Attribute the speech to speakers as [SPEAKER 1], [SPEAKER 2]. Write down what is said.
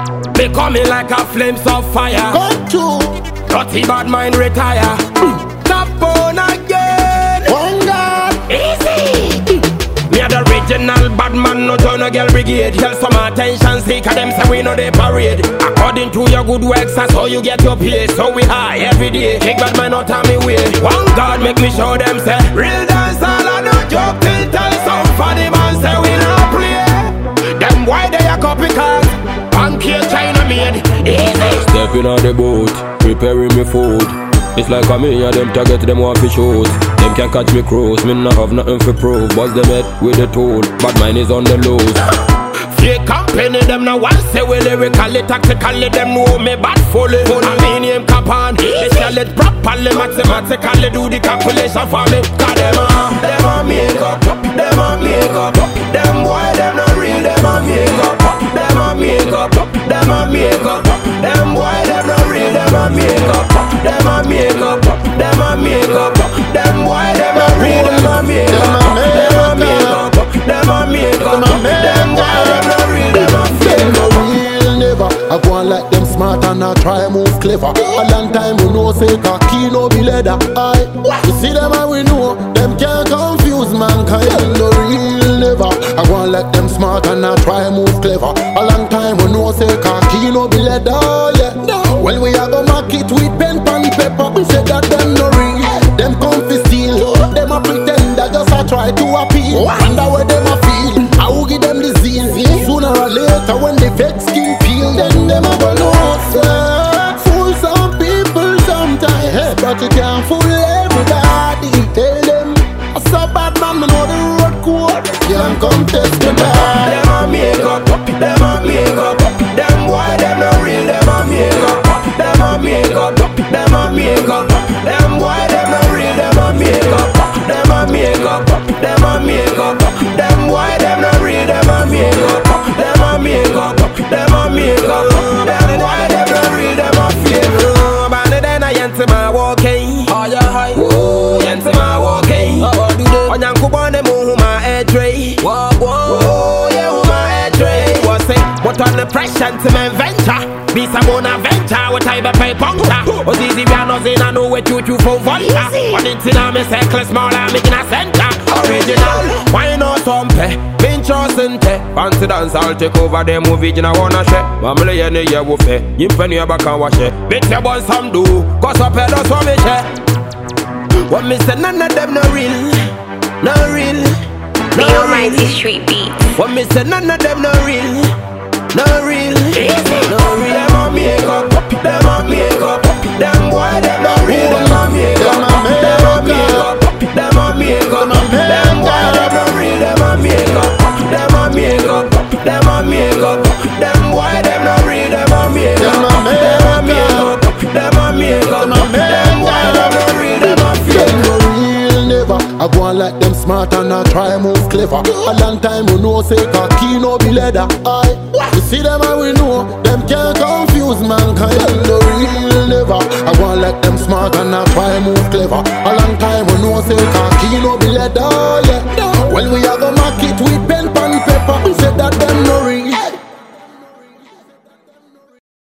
[SPEAKER 1] They coming like a flames of fire.
[SPEAKER 2] Come to
[SPEAKER 1] Dirty bad mind retire. Top on again.
[SPEAKER 2] one God.
[SPEAKER 1] Easy. Me a the original bad man, no join a girl brigade. Tell some attention seeker, them say we know they parade. According to your good works, that's how you get your pay. So we high every day. Kick bad man out of me way. One God make me show them say real dance all I no joke till tell some funny man say we not play. Them why they a copycat? Pancake China made. Easy.
[SPEAKER 3] Stepping on the boat, preparing me food. It's like a me and them target them want to shoot. Them can't catch me cruise, me not have nothing to prove. Bust them head with the tool, but mine is on the loose.
[SPEAKER 1] Fake company, them now want say we lyrically, tactically, them know me bad fully. I mean him cap on, they sell it properly, mathematically do the calculation for me. Cause them a make up, them a make up. Them boy, them not real, them a make up. Them a make up, them a make up. Them boy, them not real, them a make up. Them a make up, them a make up. Them boy, them not real, them a make up. Them a make up, them a make up. Them boy, them not real, them a fake up.
[SPEAKER 2] Real never. I go on like them smart and I try move clever. A long time we know say key no be leather. Aye, you see them and we know them can't confuse mankind. No real never. I go on like them smart and I try move clever. A long time we know say key no be leather. Yeah, well we a go mark it with pen and paper. We say that them no real. Them come fi steal. Them a pretend that just a try to appeal. Wonder where them a feel. I will give them the zeal. Sooner or later when the fake skin peel, then them a go know. Fool some people sometimes, but you can't fool everybody. Tell them I saw bad man, me know the road code. Can't come test me back.
[SPEAKER 1] Them a make up, them a make up. Them boy, them not real, them a make up. Them a make up, them a make up. Them boy, them not real, them a make up. Them a make up, them a make up. Them boy, them not real, them a make up. Them a make up, them a make up. Them boy, them not real, them a fake up. Band then I enter my walking. Oh yeah, hi. Oh, enter my walking. Onyan kubone mu my head tray. Oh yeah, who my head tray. What's it? What on the pressure to my venture? Be some venture. What type of pay puncture? Oh, easy we are not in. I know what you for vodka. One into now me circle small and making a center. Original. Why not some pay? Been chosen te. Fancy dance I'll take over the movie. You know wanna share. Mamma ye ne ye wufe. Yimpeni ya baka washe. Bit your boy some do. Cause up here that's what me share. What me say none of them no real. No real.
[SPEAKER 4] The Almighty Street Beats.
[SPEAKER 1] What me say none of them no real. No real. No real. Them a make up. Them a make up. Them boy them no real. Them a make up. Them a make up. Them a make up. Them boy them no real. Them a make up. Them a make up. Them a make up. Them boy them no real. Them a make up. Them a make up. Them a make up. Them boy them no real. Them a fake up.
[SPEAKER 2] I go on like them smart and I try move clever. A long time we know say key no be leather. Aye, you see them and we know them can't confuse mankind. No real never. I go on like them smart and I try move clever. A long time we know say key no be leather. Yeah, well we a go mark it with pen